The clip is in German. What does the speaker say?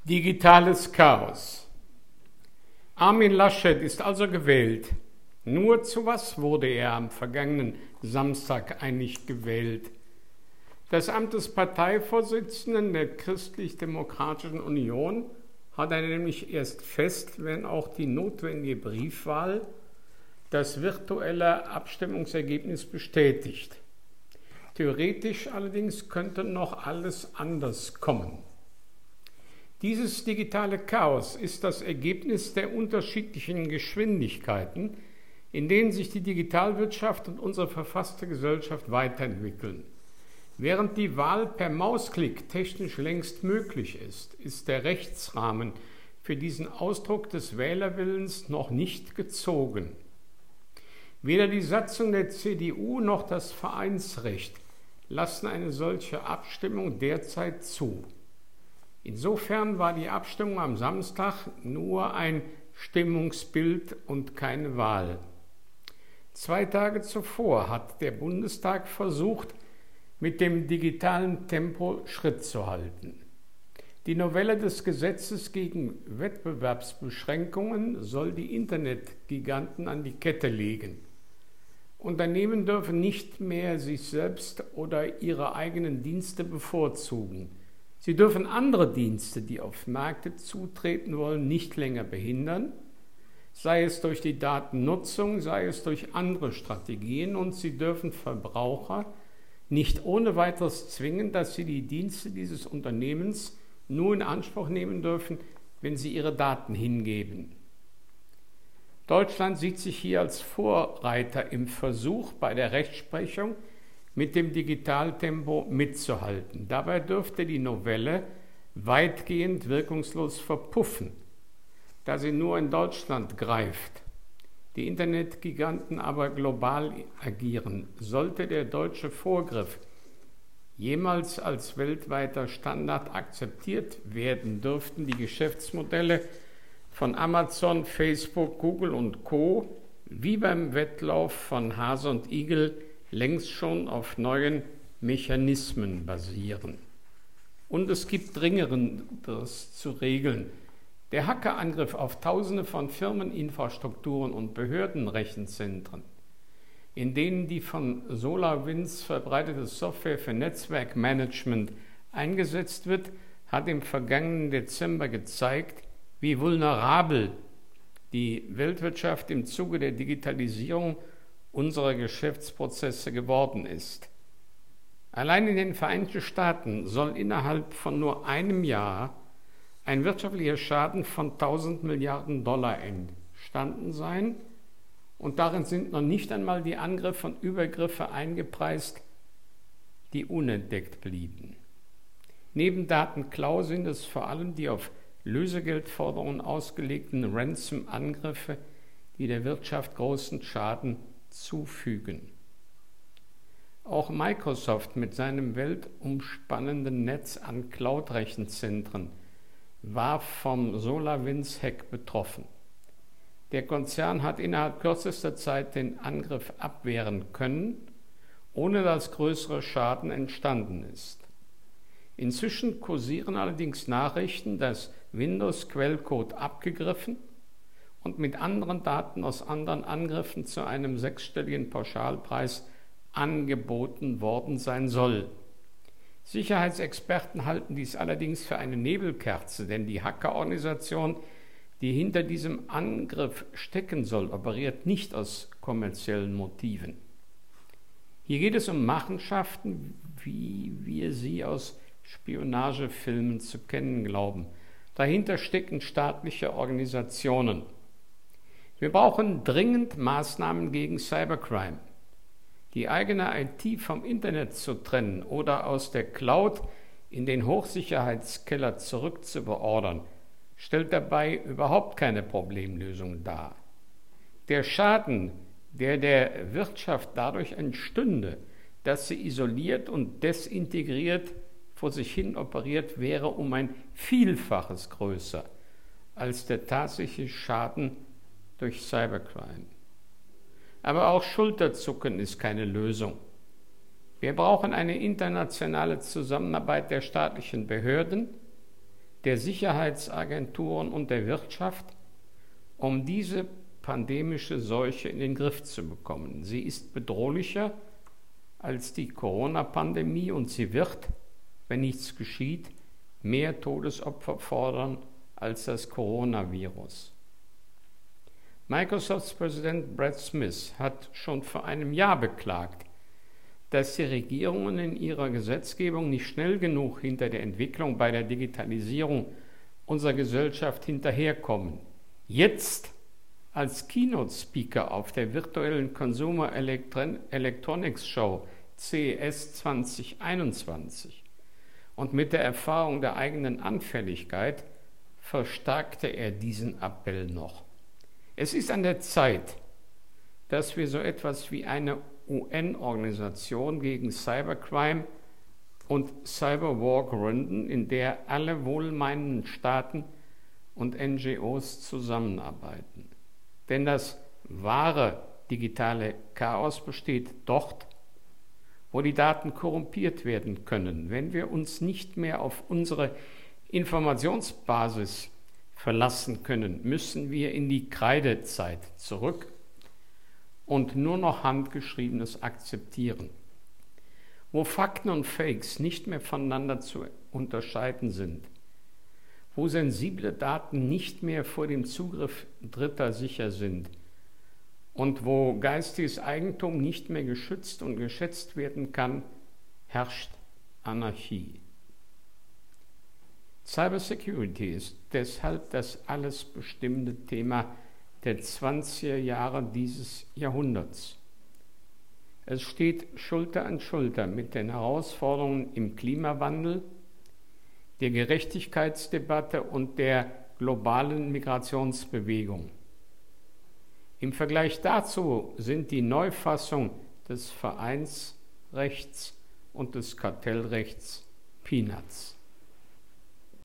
Digitales Chaos. Armin Laschet ist also gewählt. Nur zu was wurde er am vergangenen Samstag eigentlich gewählt? Das Amt des Parteivorsitzenden der Christlich-Demokratischen Union hat er nämlich erst fest, wenn auch die notwendige Briefwahl das virtuelle Abstimmungsergebnis bestätigt. Theoretisch allerdings könnte noch alles anders kommen. Dieses digitale Chaos ist das Ergebnis der unterschiedlichen Geschwindigkeiten, in denen sich die Digitalwirtschaft und unsere verfasste Gesellschaft weiterentwickeln. Während die Wahl per Mausklick technisch längst möglich ist, ist der Rechtsrahmen für diesen Ausdruck des Wählerwillens noch nicht gezogen. Weder die Satzung der CDU noch das Vereinsrecht lassen eine solche Abstimmung derzeit zu. Insofern war die Abstimmung am Samstag nur ein Stimmungsbild und keine Wahl. 2 Tage zuvor hat der Bundestag versucht, mit dem digitalen Tempo Schritt zu halten. Die Novelle des Gesetzes gegen Wettbewerbsbeschränkungen soll die Internetgiganten an die Kette legen. Unternehmen dürfen nicht mehr sich selbst oder ihre eigenen Dienste bevorzugen. Sie dürfen andere Dienste, die auf Märkte zutreten wollen, nicht länger behindern, sei es durch die Datennutzung, sei es durch andere Strategien, und sie dürfen Verbraucher nicht ohne weiteres zwingen, dass sie die Dienste dieses Unternehmens nur in Anspruch nehmen dürfen, wenn sie ihre Daten hingeben. Deutschland sieht sich hier als Vorreiter im Versuch, bei der Rechtsprechung mit dem Digitaltempo mitzuhalten. Dabei dürfte die Novelle weitgehend wirkungslos verpuffen, da sie nur in Deutschland greift. Die Internetgiganten aber global agieren. Sollte der deutsche Vorgriff jemals als weltweiter Standard akzeptiert werden, dürften die Geschäftsmodelle von Amazon, Facebook, Google und Co. wie beim Wettlauf von Hase und Igel längst schon auf neuen Mechanismen basieren. Und es gibt Dringenderes zu regeln. Der Hackerangriff auf Tausende von Firmeninfrastrukturen und Behördenrechenzentren, in denen die von SolarWinds verbreitete Software für Netzwerkmanagement eingesetzt wird, hat im vergangenen Dezember gezeigt, wie vulnerabel die Weltwirtschaft im Zuge der Digitalisierung unserer Geschäftsprozesse geworden ist. Allein in den Vereinigten Staaten soll innerhalb von nur einem Jahr ein wirtschaftlicher Schaden von 1000 Milliarden Dollar entstanden sein, und darin sind noch nicht einmal die Angriffe und Übergriffe eingepreist, die unentdeckt blieben. Neben Datenklau sind es vor allem die auf Lösegeldforderungen ausgelegten Ransom-Angriffe, die der Wirtschaft großen Schaden zufügen. Auch Microsoft mit seinem weltumspannenden Netz an Cloud-Rechenzentren war vom SolarWinds-Hack betroffen. Der Konzern hat innerhalb kürzester Zeit den Angriff abwehren können, ohne dass größere Schaden entstanden ist. Inzwischen kursieren allerdings Nachrichten, dass Windows-Quellcode abgegriffen und mit anderen Daten aus anderen Angriffen zu einem 6-stelligen Pauschalpreis angeboten worden sein soll. Sicherheitsexperten halten dies allerdings für eine Nebelkerze, denn die Hackerorganisation, die hinter diesem Angriff stecken soll, operiert nicht aus kommerziellen Motiven. Hier geht es um Machenschaften, wie wir sie aus Spionagefilmen zu kennen glauben. Dahinter stecken staatliche Organisationen. Wir brauchen dringend Maßnahmen gegen Cybercrime. Die eigene IT vom Internet zu trennen oder aus der Cloud in den Hochsicherheitskeller zurückzubeordern, stellt dabei überhaupt keine Problemlösung dar. Der Schaden, der der Wirtschaft dadurch entstünde, dass sie isoliert und desintegriert vor sich hin operiert, wäre um ein Vielfaches größer als der tatsächliche Schaden durch Cybercrime. Aber auch Schulterzucken ist keine Lösung. Wir brauchen eine internationale Zusammenarbeit der staatlichen Behörden, der Sicherheitsagenturen und der Wirtschaft, um diese pandemische Seuche in den Griff zu bekommen. Sie ist bedrohlicher als die Corona-Pandemie und sie wird, wenn nichts geschieht, mehr Todesopfer fordern als das Coronavirus. Microsofts Präsident Brad Smith hat schon vor einem Jahr beklagt, dass die Regierungen in ihrer Gesetzgebung nicht schnell genug hinter der Entwicklung bei der Digitalisierung unserer Gesellschaft hinterherkommen. Jetzt als Keynote-Speaker auf der virtuellen Consumer Electronics Show CES 2021 und mit der Erfahrung der eigenen Anfälligkeit verstärkte er diesen Appell noch. Es ist an der Zeit, dass wir so etwas wie eine UN-Organisation gegen Cybercrime und Cyberwar gründen, in der alle wohlmeinenden Staaten und NGOs zusammenarbeiten. Denn das wahre digitale Chaos besteht dort, wo die Daten korrumpiert werden können. Wenn wir uns nicht mehr auf unsere Informationsbasis verlassen können, müssen wir in die Kreidezeit zurück und nur noch Handgeschriebenes akzeptieren. Wo Fakten und Fakes nicht mehr voneinander zu unterscheiden sind, wo sensible Daten nicht mehr vor dem Zugriff Dritter sicher sind und wo geistiges Eigentum nicht mehr geschützt und geschätzt werden kann, herrscht Anarchie. Cybersecurity ist deshalb das alles bestimmende Thema der 20er Jahre dieses Jahrhunderts. Es steht Schulter an Schulter mit den Herausforderungen im Klimawandel, der Gerechtigkeitsdebatte und der globalen Migrationsbewegung. Im Vergleich dazu sind die Neufassung des Vereinsrechts und des Kartellrechts Peanuts.